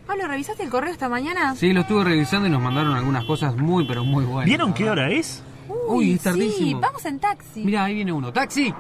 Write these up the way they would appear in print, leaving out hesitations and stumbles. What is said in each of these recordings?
Pablo, ¿revisaste el correo esta mañana? Sí, lo estuve revisando y nos mandaron algunas cosas muy, pero muy buenas. ¿Vieron qué hora es? Uy, es tardísimo. Sí, vamos en taxi. Mira, ahí viene uno. ¡Taxi!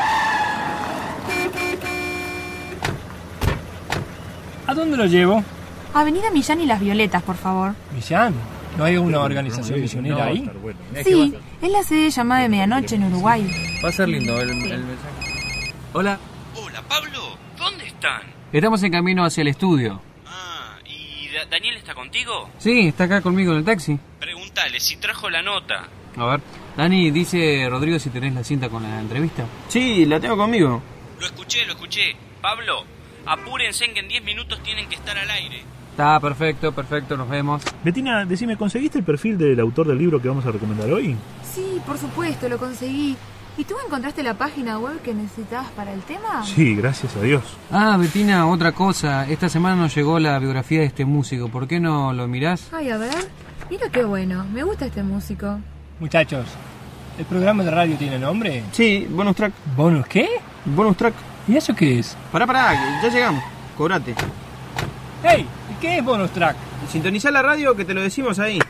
¿A dónde lo llevo? Avenida Millán y Las Violetas, por favor. ¿Millán? ¿No hay una organización misionera ahí? Sí, es la sede llamada de Medianoche en Uruguay. Va a ser lindo el mensaje. Hola. Hola, Pablo. ¿Dónde están? Estamos en camino hacia el estudio. ¿Y Daniel está contigo? Sí, está acá conmigo en el taxi. Pregúntale si trajo la nota. A ver. Dani, dice Rodrigo si tenés la cinta con la entrevista. Sí, la tengo conmigo. Lo escuché. Pablo, apúrense en que en 10 minutos tienen que estar al aire. Está perfecto, nos vemos. Betina, decime, ¿conseguiste el perfil del autor del libro que vamos a recomendar hoy? Sí, por supuesto, lo conseguí. ¿Y tú encontraste la página web que necesitabas para el tema? Sí, gracias a Dios. Ah, Betina, otra cosa. Esta semana nos llegó la biografía de este músico. ¿Por qué no lo mirás? Ay, a ver. Mira qué bueno. Me gusta este músico. Muchachos, ¿el programa de radio tiene nombre? Sí, bonus track. ¿Bonus qué? Bonus track. ¿Y eso qué es? Pará, ya llegamos. Cobrate. ¡Hey! ¿Y qué es bonus track? Sintonizá la radio que te lo decimos ahí.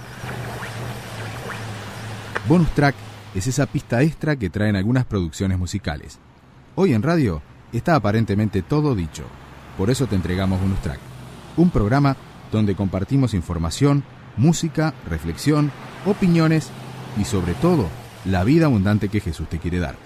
Bonus track es esa pista extra que traen algunas producciones musicales. Hoy en radio está aparentemente todo dicho. Por eso te entregamos Bonus Track, un programa donde compartimos información, música, reflexión, opiniones y sobre todo, la vida abundante que Jesús te quiere dar.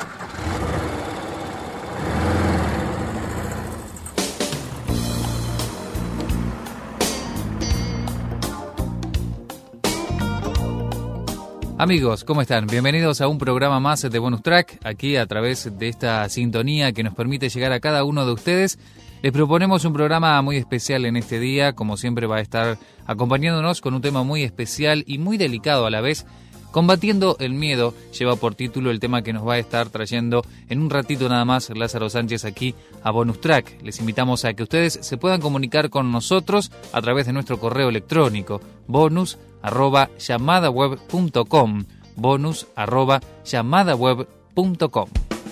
Amigos, ¿cómo están? Bienvenidos a un programa más de Bonus Track, aquí a través de esta sintonía que nos permite llegar a cada uno de ustedes. Les proponemos un programa muy especial en este día, como siempre va a estar acompañándonos con un tema muy especial y muy delicado a la vez. Combatiendo el miedo lleva por título el tema que nos va a estar trayendo en un ratito nada más Lázaro Sánchez aquí a Bonus Track. Les invitamos a que ustedes se puedan comunicar con nosotros a través de nuestro correo electrónico bonus@llamadaweb.com bonus@llamadaweb.com.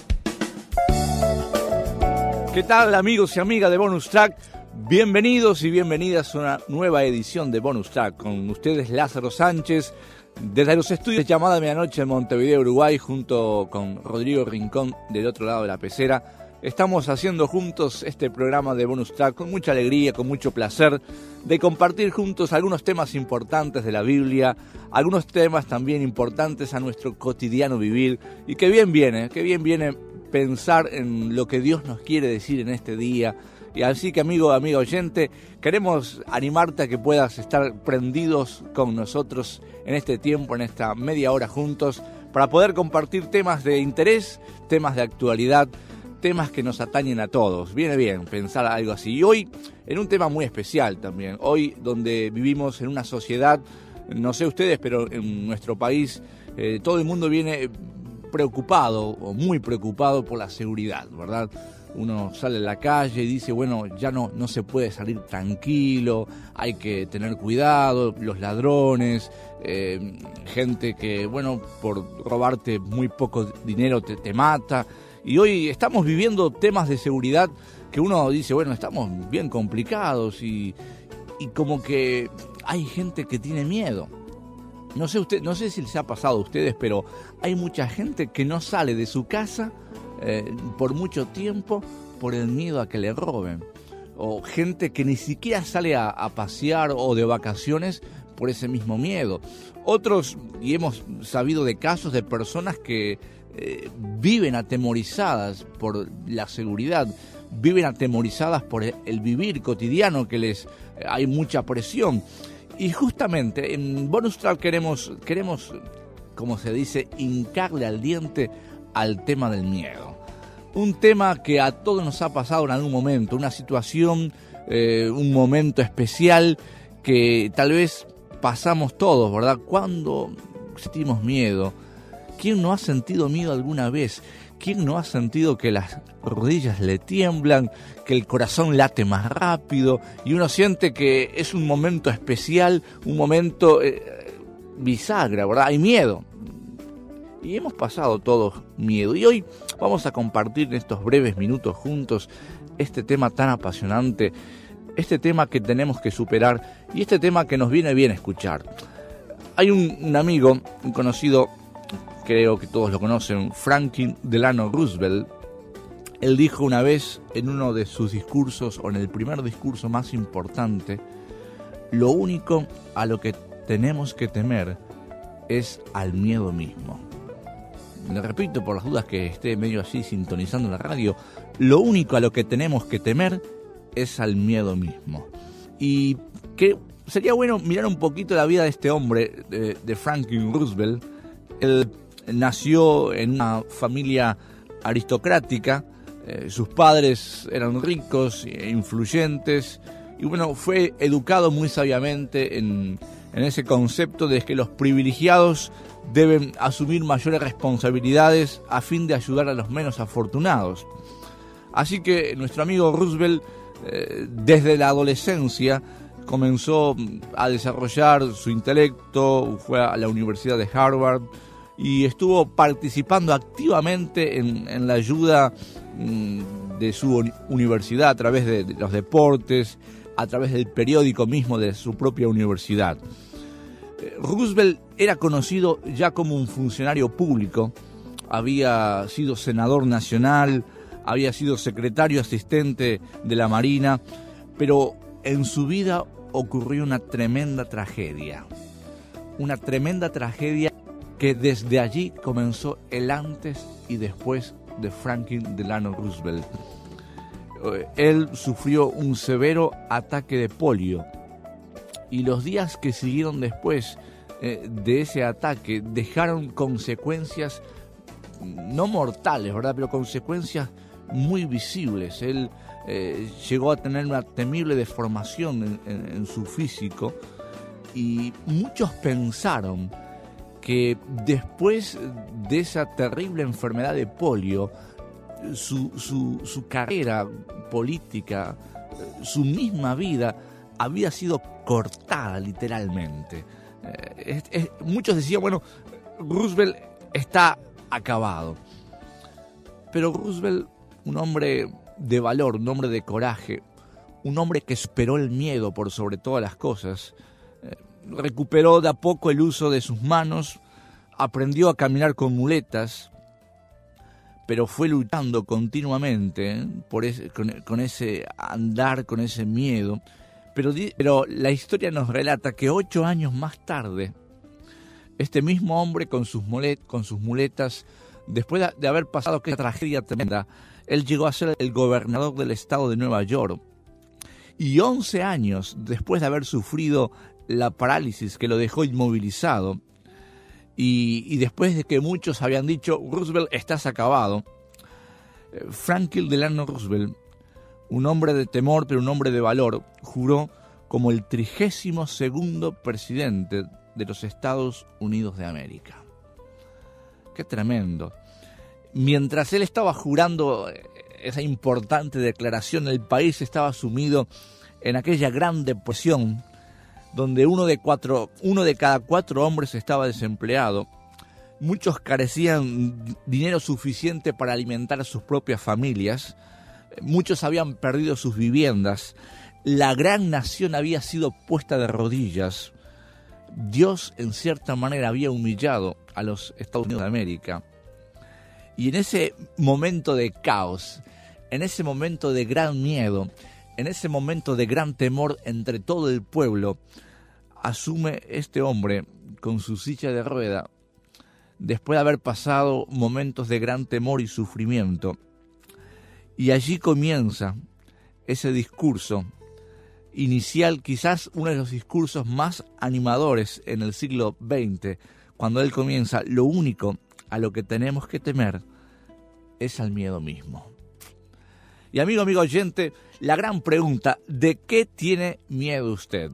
¿Qué tal, amigos y amigas de Bonus Track? Bienvenidos y bienvenidas a una nueva edición de Bonus Track. Con ustedes Lázaro Sánchez, desde los estudios de Llamada Medianoche en Montevideo, Uruguay, junto con Rodrigo Rincón del otro lado de la pecera. Estamos haciendo juntos este programa de Bonus Track con mucha alegría, con mucho placer de compartir juntos algunos temas importantes de la Biblia, algunos temas también importantes a nuestro cotidiano vivir, y que bien viene pensar en lo que Dios nos quiere decir en este día. Y así que, amigo oyente, queremos animarte a que puedas estar prendidos con nosotros en este tiempo, en esta media hora juntos, para poder compartir temas de interés, temas de actualidad, temas que nos atañen a todos. Viene bien pensar algo así. Y hoy, en un tema muy especial también, hoy donde vivimos en una sociedad, no sé ustedes, pero en nuestro país todo el mundo viene preocupado o muy preocupado por la seguridad, ¿verdad? Uno sale a la calle y dice, bueno, ya no se puede salir tranquilo, hay que tener cuidado, los ladrones, gente que, bueno, por robarte muy poco dinero te mata. Y hoy estamos viviendo temas de seguridad que uno dice, bueno, estamos bien complicados y como que hay gente que tiene miedo. No sé si les ha pasado a ustedes, pero hay mucha gente que no sale de su casa por mucho tiempo por el miedo a que le roben, o gente que ni siquiera sale a pasear o de vacaciones por ese mismo miedo. Otros, y hemos sabido de casos de personas que viven atemorizadas por la seguridad, viven atemorizadas por el vivir cotidiano, que hay mucha presión. Y justamente en Bonus Track queremos, como se dice, hincarle al diente al tema del miedo. Un tema que a todos nos ha pasado en algún momento, una situación, un momento especial que tal vez pasamos todos, ¿verdad? Cuando sentimos miedo. ¿Quién no ha sentido miedo alguna vez? ¿Quién no ha sentido que las rodillas le tiemblan, que el corazón late más rápido y uno siente que es un momento especial, un momento bisagra, ¿verdad? Hay miedo. Y hemos pasado todos miedo. Y hoy vamos a compartir en estos breves minutos juntos este tema tan apasionante, este tema que tenemos que superar y este tema que nos viene bien escuchar. Hay un amigo, un conocido, creo que todos lo conocen, Franklin Delano Roosevelt. Él dijo una vez en uno de sus discursos, o en el primer discurso más importante, lo único a lo que tenemos que temer es al miedo mismo. Le repito por las dudas que esté medio así sintonizando la radio, lo único a lo que tenemos que temer es al miedo mismo. Y que sería bueno mirar un poquito la vida de este hombre, de Franklin Roosevelt. Él nació en una familia aristocrática, sus padres eran ricos e influyentes, y bueno, fue educado muy sabiamente en ese concepto de que los privilegiados deben asumir mayores responsabilidades a fin de ayudar a los menos afortunados. Así que nuestro amigo Roosevelt, desde la adolescencia, comenzó a desarrollar su intelecto, fue a la Universidad de Harvard y estuvo participando activamente en la ayuda de su universidad a través de los deportes, a través del periódico mismo de su propia universidad. Roosevelt era conocido ya como un funcionario público, había sido senador nacional, había sido secretario asistente de la Marina, pero en su vida ocurrió una tremenda tragedia que desde allí comenzó el antes y después de Franklin Delano Roosevelt. Él sufrió un severo ataque de polio y los días que siguieron después de ese ataque dejaron consecuencias no mortales, ¿verdad?, pero consecuencias muy visibles. Él llegó a tener una temible deformación en su físico y muchos pensaron que después de esa terrible enfermedad de polio, su carrera política, su misma vida había sido cortada literalmente. Muchos decían, bueno, Roosevelt está acabado. Pero Roosevelt, un hombre de valor, un hombre de coraje, un hombre que superó el miedo por sobre todas las cosas, recuperó de a poco el uso de sus manos, aprendió a caminar con muletas, pero fue luchando continuamente con ese andar, con ese miedo. Pero la historia nos relata que 8 años más tarde, este mismo hombre con sus muletas, después de haber pasado aquella tragedia tremenda, él llegó a ser el gobernador del estado de Nueva York. Y 11 años después de haber sufrido la parálisis que lo dejó inmovilizado, y después de que muchos habían dicho, Roosevelt, estás acabado, Franklin Delano Roosevelt, un hombre de temor pero un hombre de valor, juró como el 32º presidente de los Estados Unidos de América. ¡Qué tremendo! Mientras él estaba jurando esa importante declaración, el país estaba sumido en aquella gran depresión donde uno de cada 4 hombres estaba desempleado. Muchos carecían dinero suficiente para alimentar a sus propias familias. Muchos habían perdido sus viviendas. La gran nación había sido puesta de rodillas. Dios, en cierta manera, había humillado a los Estados Unidos de América. Y en ese momento de caos, en ese momento de gran miedo, en ese momento de gran temor entre todo el pueblo, asume este hombre con su silla de rueda, después de haber pasado momentos de gran temor y sufrimiento. Y allí comienza ese discurso inicial, quizás uno de los discursos más animadores en el siglo XX, cuando él comienza, lo único a lo que tenemos que temer es al miedo mismo. Y amigo oyente, la gran pregunta, ¿de qué tiene miedo usted?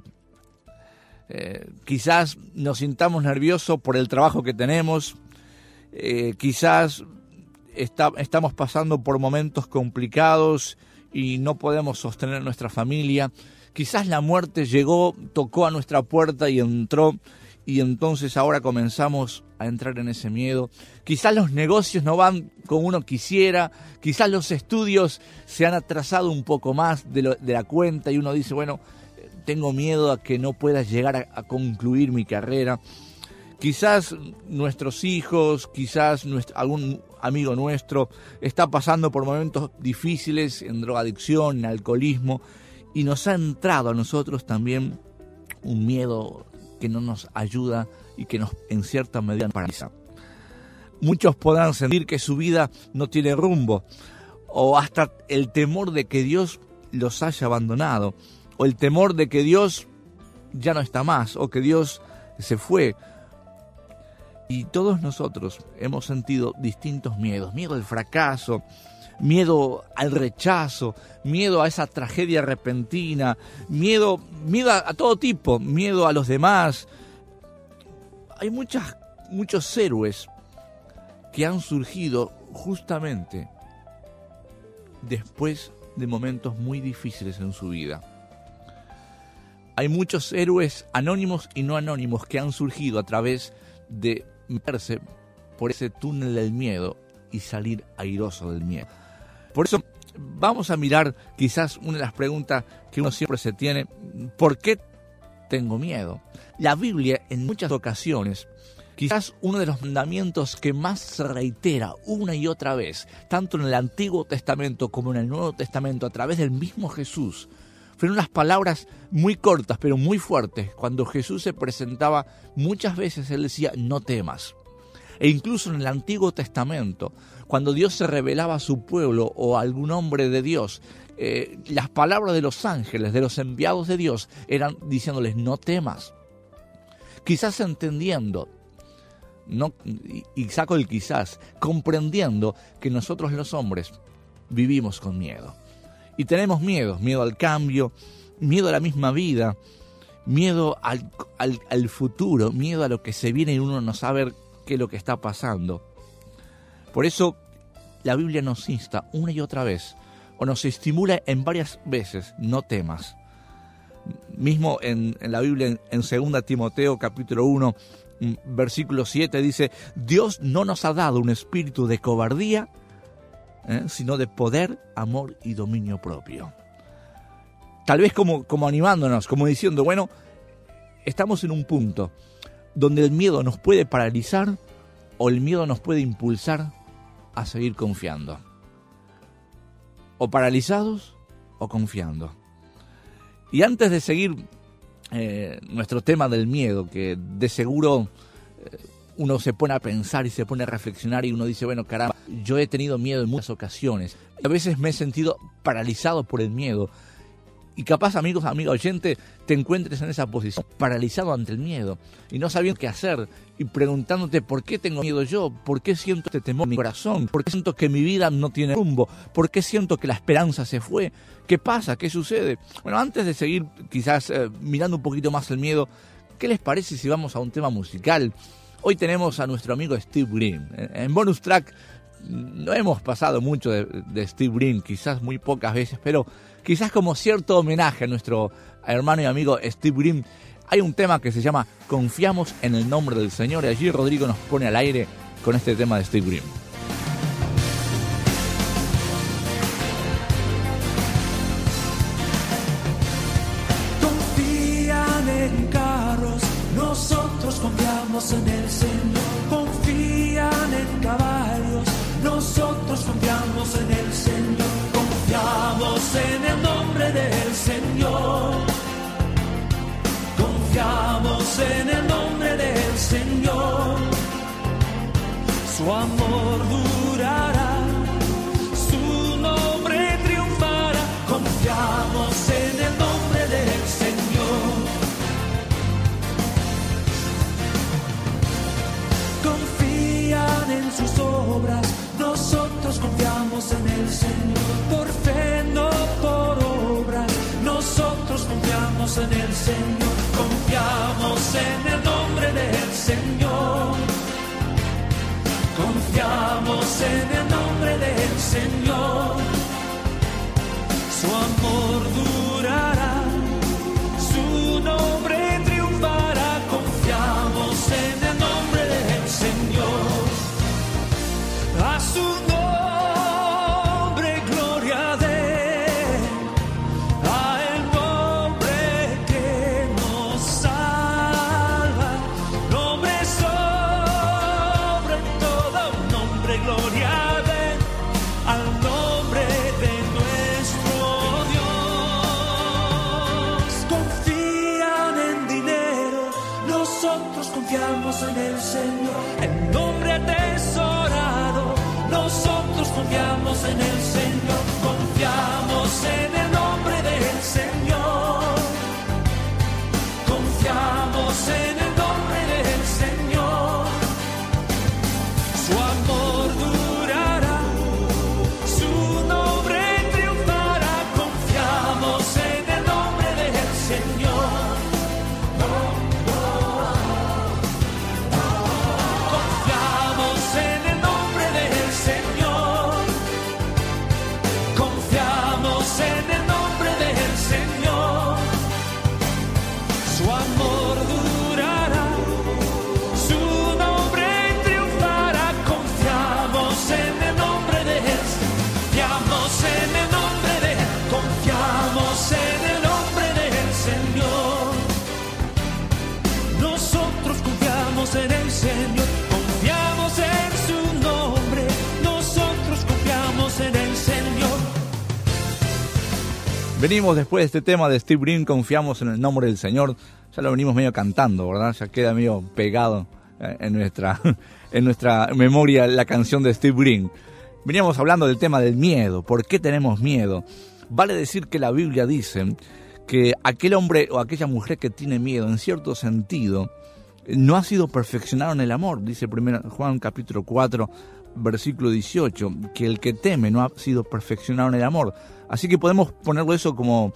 Quizás nos sintamos nerviosos por el trabajo que tenemos, quizás estamos pasando por momentos complicados y no podemos sostener nuestra familia, quizás la muerte llegó, tocó a nuestra puerta y entró y entonces ahora comenzamos a entrar en ese miedo. Quizás los negocios no van como uno quisiera, quizás los estudios se han atrasado un poco más de la cuenta y uno dice, bueno, tengo miedo a que no pueda llegar a concluir mi carrera. Quizás nuestros hijos, quizás algún amigo nuestro está pasando por momentos difíciles en drogadicción, en alcoholismo, y nos ha entrado a nosotros también un miedo que no nos ayuda y que nos en cierta medida paraliza. Muchos podrán sentir que su vida no tiene rumbo, o hasta el temor de que Dios los haya abandonado, o el temor de que Dios ya no está más, o que Dios se fue. Y todos nosotros hemos sentido distintos miedos, miedo al fracaso, miedo al rechazo, miedo a esa tragedia repentina, miedo a todo tipo, miedo a los demás. Hay muchos héroes que han surgido justamente después de momentos muy difíciles en su vida. Hay muchos héroes anónimos y no anónimos que han surgido a través de meterse por ese túnel del miedo y salir airoso del miedo. Por eso vamos a mirar quizás una de las preguntas que uno siempre se tiene: ¿por qué tengo miedo? La Biblia en muchas ocasiones, quizás uno de los mandamientos que más se reitera una y otra vez, tanto en el Antiguo Testamento como en el Nuevo Testamento, a través del mismo Jesús, fueron unas palabras muy cortas pero muy fuertes. Cuando Jesús se presentaba, muchas veces Él decía, no temas. E incluso en el Antiguo Testamento, cuando Dios se revelaba a su pueblo o a algún hombre de Dios, las palabras de los ángeles, de los enviados de Dios, eran diciéndoles, no temas. Quizás entendiendo, y saco el quizás, comprendiendo que nosotros los hombres vivimos con miedo. Y tenemos miedo al cambio, miedo a la misma vida, miedo al futuro, miedo a lo que se viene y uno no sabe qué es lo que está pasando. Por eso la Biblia nos insta una y otra vez, o nos estimula en varias veces, no temas. Mismo en la Biblia, en 2 Timoteo capítulo 1, versículo 7, dice, Dios no nos ha dado un espíritu de cobardía, sino de poder, amor y dominio propio. Tal vez como animándonos, como diciendo, bueno, estamos en un punto donde el miedo nos puede paralizar o el miedo nos puede impulsar a seguir confiando. O paralizados o confiando. Y antes de seguir nuestro tema del miedo, que de seguro uno se pone a pensar y se pone a reflexionar y uno dice, bueno, caramba, yo he tenido miedo en muchas ocasiones. A veces me he sentido paralizado por el miedo. Y capaz, amigo oyente, te encuentres en esa posición, paralizado ante el miedo y no sabiendo qué hacer y preguntándote por qué tengo miedo yo, por qué siento este temor en mi corazón, por qué siento que mi vida no tiene rumbo, por qué siento que la esperanza se fue, qué pasa, qué sucede. Bueno, antes de seguir quizás mirando un poquito más el miedo, ¿qué les parece si vamos a un tema musical? Hoy tenemos a nuestro amigo Steve Green. En Bonus Track no hemos pasado mucho de Steve Green, quizás muy pocas veces, pero quizás como cierto homenaje a nuestro hermano y amigo Steve Green, hay un tema que se llama Confiamos en el nombre del Señor, y allí Rodrigo nos pone al aire con este tema de Steve Green. Confían en carros, nosotros confiamos en el Señor. Confían en caballos, nosotros confiamos en el Señor. Confiamos en el nombre del Señor. Confiamos en el nombre del Señor. Su amor durará, su nombre triunfará. Confiamos en el nombre del Señor. Confían en sus obras, nosotros confiamos en el Señor. Por fe, no por obras, nosotros confiamos en el Señor. Confiamos en el nombre del Señor. Confiamos en el nombre del Señor. Su amor durará, su nombre triunfará. Confiamos confiamos en el Señor, el nombre atesorado. Nosotros confiamos en el Señor, confiamos en el nombre del Señor, confiamos en el nombre del Señor. Su amor durará, su nombre triunfará, confiamos en el nombre del Señor. Confiamos en el nombre del Señor, confiamos en el nombre del Señor. Su amor durará, su nombre triunfará, confiamos en el nombre de Él, confiamos en el nombre de Él, confiamos en el nombre del Señor. Nosotros confiamos en el Señor, confiamos en su nombre, nosotros confiamos en el Señor. Venimos después de este tema de Steve Green, confiamos en el nombre del Señor. Ya lo venimos medio cantando, ¿verdad? Ya queda medio pegado en nuestra memoria la canción de Steve Green. Veníamos hablando del tema del miedo. ¿Por qué tenemos miedo? Vale decir que la Biblia dice que aquel hombre o aquella mujer que tiene miedo, en cierto sentido, no ha sido perfeccionado en el amor. Dice 1 Juan capítulo 4, versículo 18, que el que teme no ha sido perfeccionado en el amor. Así que podemos ponerlo eso como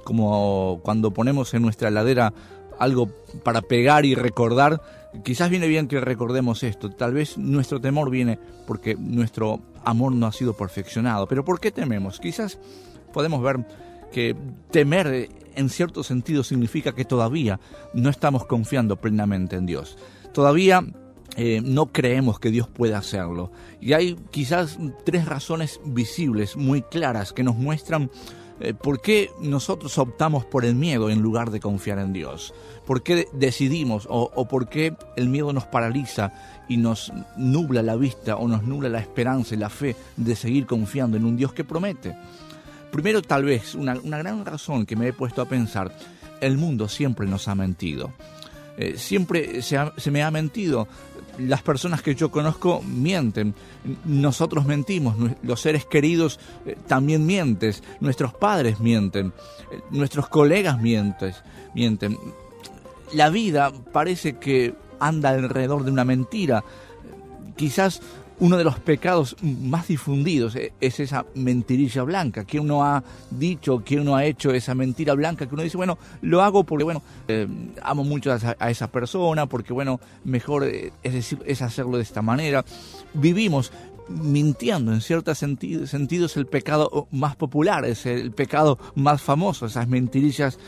cuando ponemos en nuestra heladera algo para pegar y recordar. Quizás viene bien que recordemos esto. Tal vez nuestro temor viene porque nuestro amor no ha sido perfeccionado. ¿Pero por qué tememos? Quizás podemos ver que temer en cierto sentido significa que todavía no estamos confiando plenamente en Dios. Todavía no creemos que Dios pueda hacerlo. Y hay quizás 3 razones visibles, muy claras, que nos muestran por qué nosotros optamos por el miedo en lugar de confiar en Dios. ¿Por qué decidimos o por qué el miedo nos paraliza y nos nubla la vista o nos nubla la esperanza y la fe de seguir confiando en un Dios que promete? Primero, tal vez, una gran razón que me he puesto a pensar: el mundo siempre nos ha mentido. Siempre se me ha mentido. Las personas que yo conozco mienten, nosotros mentimos, los seres queridos también mienten, nuestros padres mienten, nuestros colegas mienten. La vida parece que anda alrededor de una mentira. Quizás uno de los pecados más difundidos es esa mentirilla blanca. ¿Quién uno ha dicho, quién uno ha hecho esa mentira blanca que uno dice, bueno, lo hago porque, bueno, amo mucho a esa persona, porque, bueno, mejor es hacerlo de esta manera? Vivimos mintiendo. En ciertos sentidos el pecado más popular, es el pecado más famoso, esas mentirillas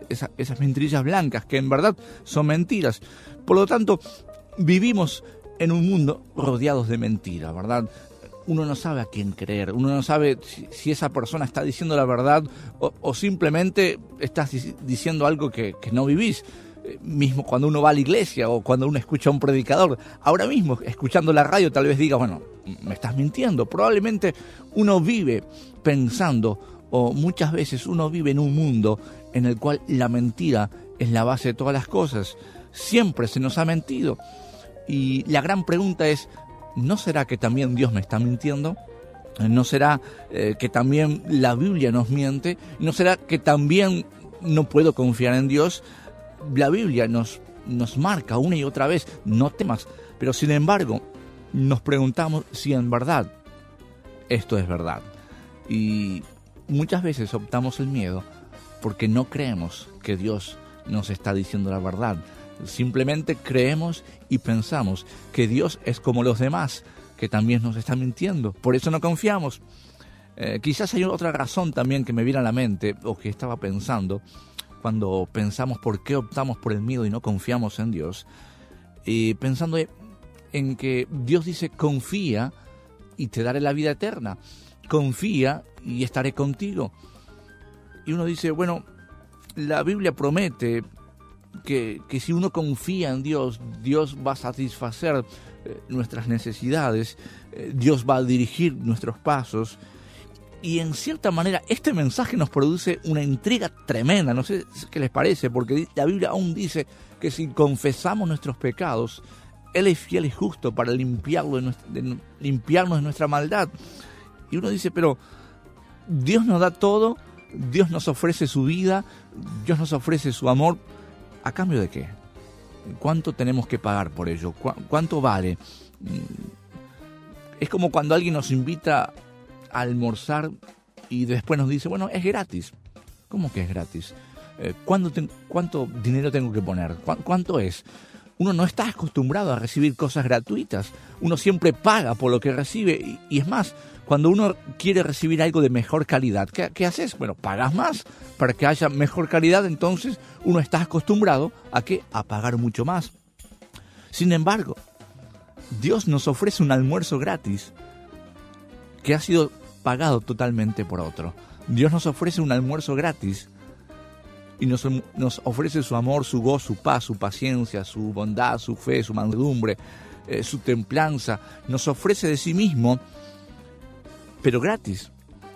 blancas que en verdad son mentiras. Por lo tanto, vivimos en un mundo rodeados de mentiras, ¿verdad? Uno no sabe a quién creer, uno no sabe si esa persona está diciendo la verdad o simplemente estás diciendo algo que no vivís. Mismo cuando uno va a la iglesia o cuando uno escucha a un predicador, ahora mismo escuchando la radio tal vez diga, bueno, me estás mintiendo. Probablemente uno vive pensando, o muchas veces uno vive en un mundo en el cual la mentira es la base de todas las cosas. Siempre se nos ha mentido. Y la gran pregunta es, ¿no será que también Dios me está mintiendo? ¿No será que también la Biblia nos miente? ¿No será que también no puedo confiar en Dios? La Biblia nos marca una y otra vez, no temas. Pero sin embargo, nos preguntamos si en verdad esto es verdad. Y muchas veces optamos el miedo porque no creemos que Dios nos está diciendo la verdad. Simplemente creemos y pensamos que Dios es como los demás, que también nos está mintiendo. Por eso no confiamos. Quizás hay otra razón también que me viene a la mente, o que estaba pensando, cuando pensamos por qué optamos por el miedo y no confiamos en Dios. Pensando en que Dios dice, confía y te daré la vida eterna. Confía y estaré contigo. Y uno dice, bueno, la Biblia promete que si uno confía en Dios, Dios va a satisfacer nuestras necesidades, Dios va a dirigir nuestros pasos. Y en cierta manera este mensaje nos produce una intriga tremenda, no sé qué les parece, porque la Biblia aún dice que si confesamos nuestros pecados, Él es fiel y justo para limpiarnos de nuestra maldad. Y uno dice, pero Dios nos da todo, Dios nos ofrece su vida, Dios nos ofrece su amor, ¿a cambio de qué? ¿Cuánto tenemos que pagar por ello? ¿Cuánto vale? Es como cuando alguien nos invita a almorzar y después nos dice, bueno, es gratis. ¿Cómo que es gratis? ¿Cuánto dinero tengo que poner? ¿Cuánto es? Uno no está acostumbrado a recibir cosas gratuitas. Uno siempre paga por lo que recibe. Y es más, cuando uno quiere recibir algo de mejor calidad, ¿qué haces? Bueno, pagas más para que haya mejor calidad. Entonces uno está acostumbrado ¿a qué? A pagar mucho más. Sin embargo, Dios nos ofrece un almuerzo gratis que ha sido pagado totalmente por otro. Dios nos ofrece un almuerzo gratis y nos ofrece su amor, su gozo, su paz, su paciencia, su bondad, su fe, su mansedumbre, su templanza. Nos ofrece de sí mismo, pero gratis.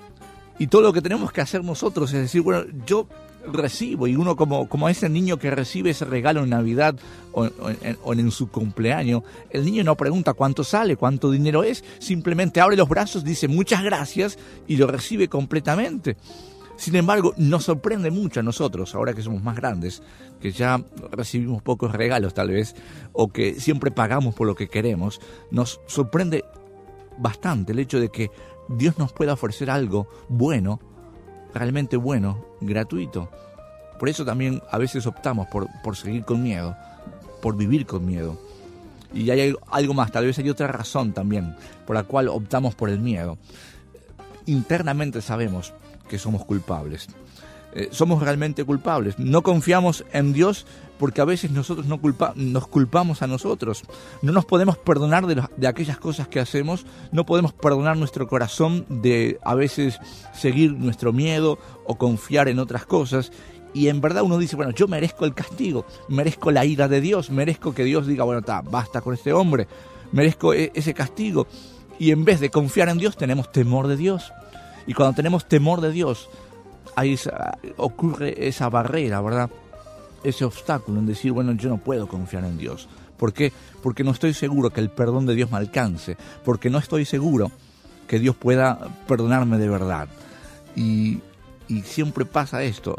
Y todo lo que tenemos que hacer nosotros es decir, bueno, yo recibo, y uno como ese niño que recibe ese regalo en Navidad o en su cumpleaños, el niño no pregunta cuánto sale, cuánto dinero es, simplemente abre los brazos, dice muchas gracias y lo recibe completamente. Sin embargo, nos sorprende mucho a nosotros, ahora que somos más grandes, que ya recibimos pocos regalos tal vez, o que siempre pagamos por lo que queremos, nos sorprende bastante el hecho de que Dios nos pueda ofrecer algo bueno, realmente bueno, gratuito. Por eso también a veces optamos por seguir con miedo, por vivir con miedo. Y hay algo más, tal vez hay otra razón también por la cual optamos por el miedo. Internamente sabemos que somos culpables. Somos realmente culpables. No confiamos en Dios porque a veces nosotros nos culpamos a nosotros. No nos podemos perdonar de aquellas cosas que hacemos. No podemos perdonar nuestro corazón de a veces seguir nuestro miedo o confiar en otras cosas. Y en verdad uno dice, bueno, yo merezco el castigo, merezco la ira de Dios, merezco que Dios diga, bueno, basta con este hombre, merezco ese castigo. Y en vez de confiar en Dios, tenemos temor de Dios. Y cuando tenemos temor de Dios, ahí ocurre esa barrera, ¿verdad? Ese obstáculo en decir, bueno, yo no puedo confiar en Dios. ¿Por qué? Porque no estoy seguro que el perdón de Dios me alcance. Porque no estoy seguro que Dios pueda perdonarme de verdad. Y siempre pasa esto.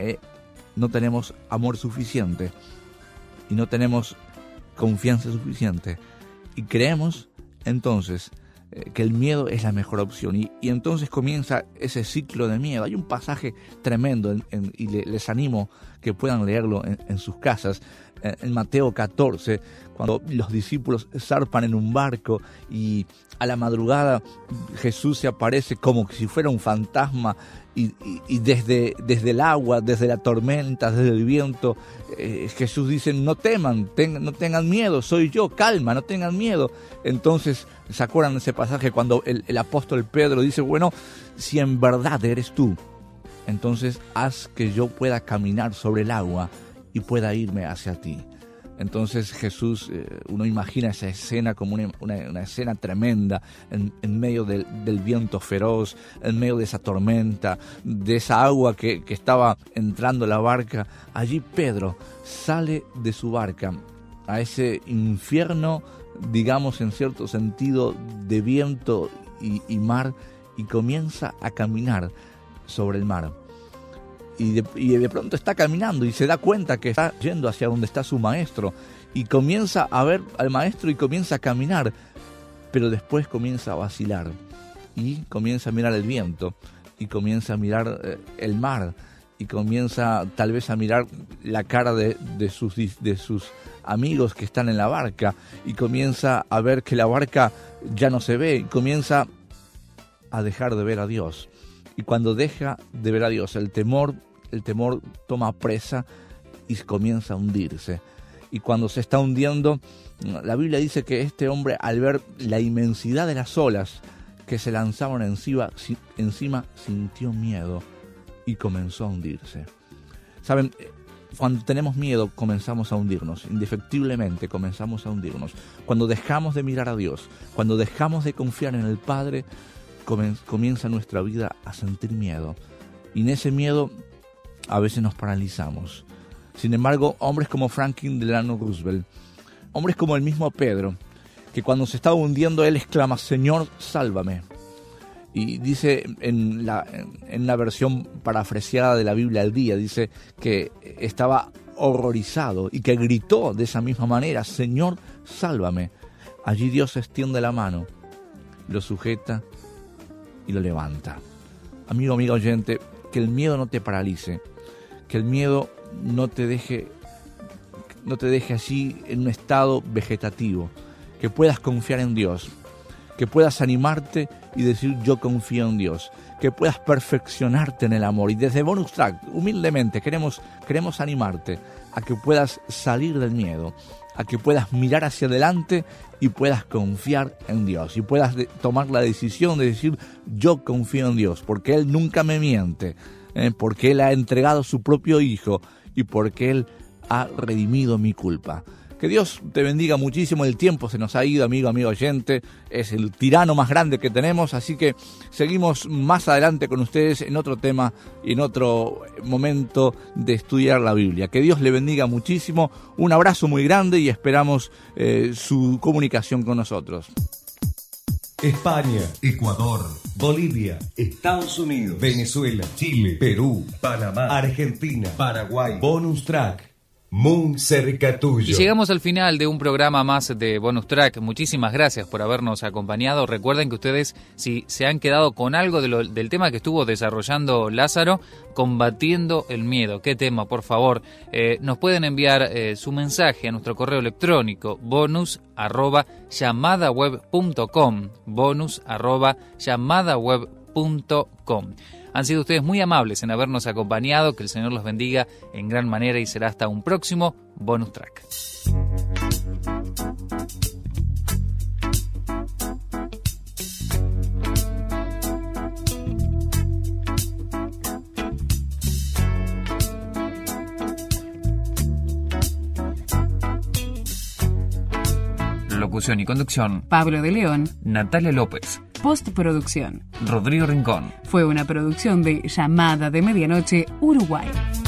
No tenemos amor suficiente. Y no tenemos confianza suficiente. Y creemos, entonces, que el miedo es la mejor opción y entonces comienza ese ciclo de miedo. Hay un pasaje tremendo y les animo que puedan leerlo en sus casas, en Mateo 14, cuando los discípulos zarpan en un barco y a la madrugada Jesús se aparece como si fuera un fantasma y desde el agua, desde la tormenta, desde el viento, Jesús dice, no teman, no tengan miedo, soy yo, calma, no tengan miedo. Entonces, ¿se acuerdan de ese pasaje cuando el apóstol Pedro dice, bueno, si en verdad eres tú, entonces haz que yo pueda caminar sobre el agua y pueda irme hacia ti? Entonces Jesús, uno imagina esa escena como una escena tremenda, en medio del viento feroz, en medio de esa tormenta, de esa agua que estaba entrando la barca. Allí Pedro sale de su barca a ese infierno, digamos en cierto sentido, de viento y mar, y comienza a caminar sobre el mar. Y de pronto está caminando y se da cuenta que está yendo hacia donde está su maestro y comienza a ver al maestro y comienza a caminar, pero después comienza a vacilar y comienza a mirar el viento y comienza a mirar el mar y comienza tal vez a mirar la cara de sus amigos que están en la barca y comienza a ver que la barca ya no se ve y comienza a dejar de ver a Dios. Y cuando deja de ver a Dios, el temor toma presa y comienza a hundirse. Y cuando se está hundiendo, la Biblia dice que este hombre, al ver la inmensidad de las olas que se lanzaban encima sintió miedo y comenzó a hundirse. ¿Saben? Cuando tenemos miedo comenzamos a hundirnos, indefectiblemente comenzamos a hundirnos. Cuando dejamos de mirar a Dios, cuando dejamos de confiar en el Padre, comienza nuestra vida a sentir miedo. Y en ese miedo a veces nos paralizamos. Sin embargo, hombres como Franklin Delano Roosevelt, Hombres como el mismo Pedro, que cuando se estaba hundiendo, él exclama, Señor, sálvame. Y dice en la versión parafraseada de la Biblia al día, dice que estaba horrorizado y que gritó de esa misma manera, Señor, sálvame. Allí Dios extiende la mano, lo sujeta y lo levanta. Amigo, amiga oyente, que el miedo no te paralice, que el miedo no te deje así en un estado vegetativo, que puedas confiar en Dios, que puedas animarte y decir yo confío en Dios, que puedas perfeccionarte en el amor. Y desde Bonus Track, humildemente, queremos animarte a que puedas salir del miedo, a que puedas mirar hacia adelante y puedas confiar en Dios, y puedas tomar la decisión de decir yo confío en Dios, porque Él nunca me miente, porque Él ha entregado su propio Hijo y porque Él ha redimido mi culpa. Que Dios te bendiga muchísimo. El tiempo se nos ha ido, amigo oyente. Es el tirano más grande que tenemos, así que seguimos más adelante con ustedes en otro tema y en otro momento de estudiar la Biblia. Que Dios le bendiga muchísimo. Un abrazo muy grande y esperamos su comunicación con nosotros. España, Ecuador, Bolivia, Estados Unidos, Venezuela, Chile, Perú, Panamá, Argentina, Paraguay. Bonus Track. Muy cerca tuyo. Y llegamos al final de un programa más de Bonus Track. Muchísimas gracias por habernos acompañado. Recuerden que ustedes, si se han quedado con algo del tema que estuvo desarrollando Lázaro, combatiendo el miedo. ¿Qué tema? Por favor, nos pueden enviar su mensaje a nuestro correo electrónico bonus@llamadaweb.com bonus@llamadaweb.com. Han sido ustedes muy amables en habernos acompañado. Que el Señor los bendiga en gran manera y será hasta un próximo Bonus Track. Locución y conducción: Pablo de León, Natalia López. Postproducción: Rodrigo Rincón. Fue una producción de Llamada de Medianoche, Uruguay.